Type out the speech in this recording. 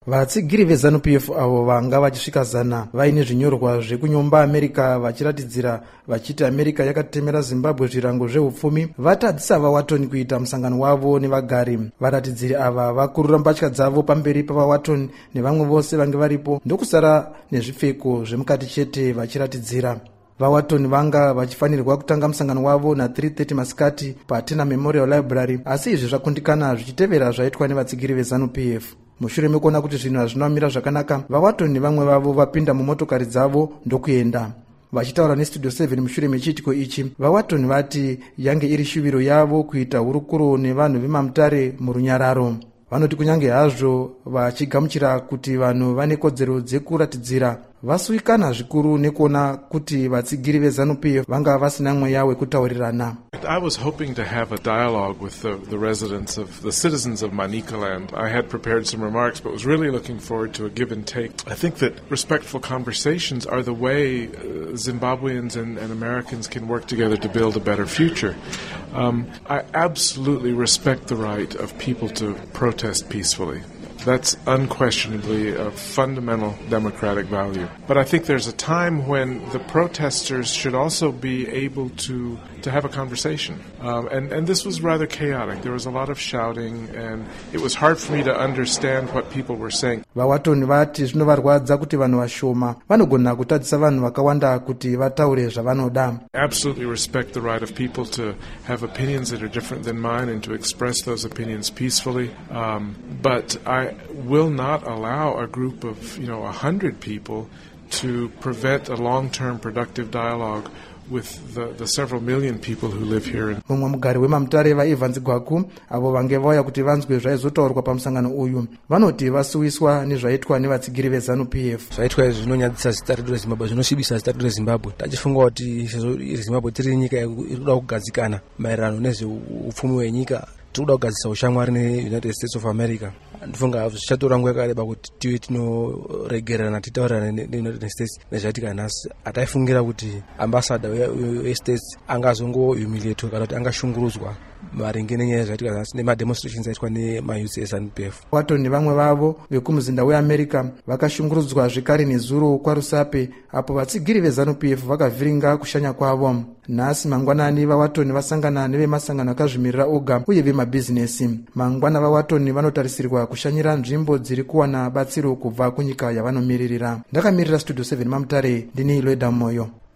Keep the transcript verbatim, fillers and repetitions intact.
Vatsigiri veZANU-P F avo vanga vachisvika zana vaine zvinyorwa zvekunyomba America vachiratidzira vachiti America yakatemera Zimbabwe zvirango zveupfumi vatadzisa vaWatton kuita musangano wavo nevagari. Varatidziri ava vakurura mbatya dzavo pamberi pavaWatton nevamwe vose vange varipo ndokusara nezvipfeko zvemukati chete vachiratidzira. VaWatton vanga vachifanirwa kutanga musangano wavo na three thirty masikati paTena Memorial Library, asi izvi zvakundikana zvichitevera zvaitwa nevatsigiri veZANU-P F. Mushure mekuona kuti zvinhu hazvina kumira zvakanaka, vaWatton nevamwe vavo vapinda mumotokari dzavo ndokuenda. Vachitaura neStudio seven mushure mechiitiko ichi, vaWatton vati yange iri shuviro yavo kuita hurukuro nevanhu vemamutare murunyararo. Vanoti kunyange hazvo vachigamuchira kuti vanhu vane kodzero dzekuratidzira, vasuikana zvikuru nekuona kuti vatsigiri veZANU-P F vanga vasina mweya wekutaurirana. I was hoping to have a dialogue with the, the residents of the citizens of Manicaland. I had prepared some remarks, but was really looking forward to a give and take. I think that respectful conversations are the way uh, Zimbabweans and, and Americans can work together to build a better future. Um, I absolutely respect the right of people to protest peacefully. That's unquestionably a fundamental democratic value. But I think there's a time when the protesters should also be able to, to have a conversation. Um, and, and this was rather chaotic. There was a lot of shouting, and it was hard for me to understand what people were saying. VaWatton vati zvinovarwadza kuti vanhu vashoma vanogona kutadzisa vanhu vakawanda kuti vataure zvavanoda. Absolutely respect the right of people to have opinions that are different than mine and to express those opinions peacefully. Um, but I will not allow a group of, you know, a hundred people to prevent a long-term productive dialogue with the, the several million people who live here. Mumwe mugari wemamutare vaEvans Gwaku avo vange vauya kuti vanzwe zvaizotaurwa pamusangano uyu vanoti vasuwiswa nezvaitwa nevatsigiri veZANU-P F. Zvaitwa izvi zvinonyadzisa zita redu reZimbabwe, zvinosvibisa zita redu reZimbabwe. Tachifunga kuti Zimbabwe tiri nyika irikuda kugadzikana maererano nezveupfumi hwenyika. Tikuda kugadzisa ushamwari neUnited States of America. Ndifunga zvichatora nguva yakareba kuti tive tinoregerana titaurirana neUnited States nezvaitika nhasi. Ataifungira kuti ambassador weStates angazongohumiliatwa kana kuti angashungurudzwa maringe nenyaya zvaitika nhasi nemademonstrations aitwa nemayouth eZANU-P F. Watton nevamwe vavo vekumuzinda weAmerica vakashungurudzwa zvekare nezuro kwaRusape apo vatsigiri veZANU-P F vakavhiringa kushanya kwavo. Nhasi mangwanani vaWatton vasangana nevemasangano akazvimirira oga uye vemabhizinesi. Mangwana vaWatton vanotarisirwa kushanyira nzvimbo dziri kuwana batsiro kubva kunyika yavanomiririra. Ndakamirira Studio seven mamutare, ndini Loida Moyo.